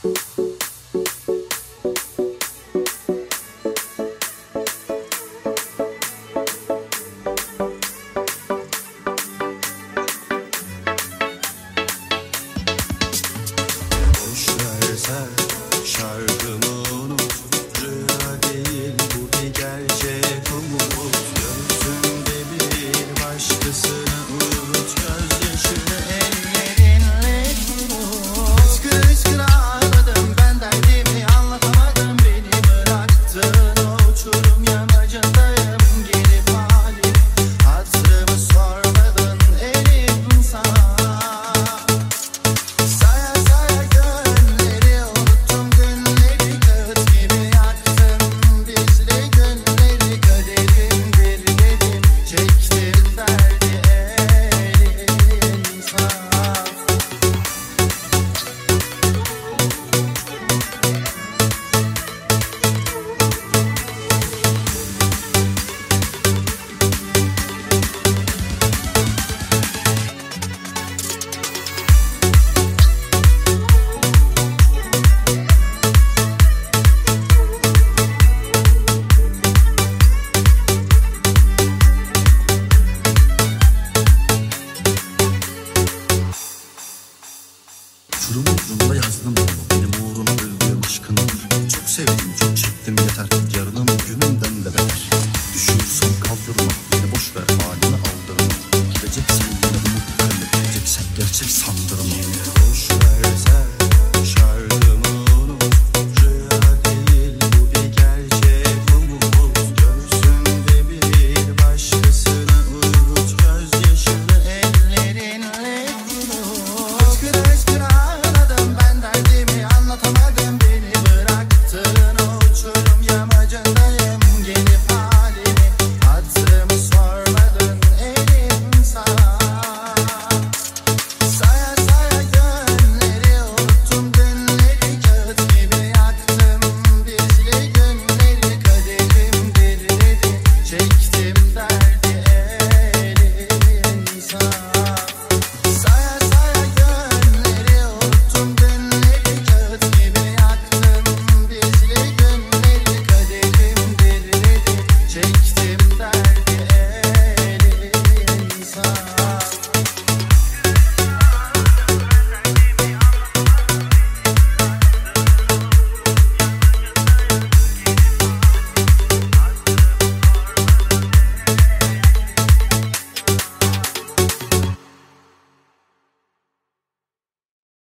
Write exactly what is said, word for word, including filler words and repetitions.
Şarkımı unut, rüya değil bu bir gerçek umut. Göğsünde bir başkasını unut, gözyaşını ellerinle kurut. Hıskır hıskır ağladım, ben derdimi anlatamadım. Beni bıraktın o uçurum yamacındayım. Gelip halim hatırımı sormadın elif insan. Uçurum ucunda yazdım bunu, benim uğruna öldüğüm aşkını. Çok sevdim, çok çektim, yeter. Yarınım günümden de beter. Düşüyorsan kaldırma, beni boş ver, halini aldırma. Gideceksen yine umut verme, gideceksen gerçek sandırma.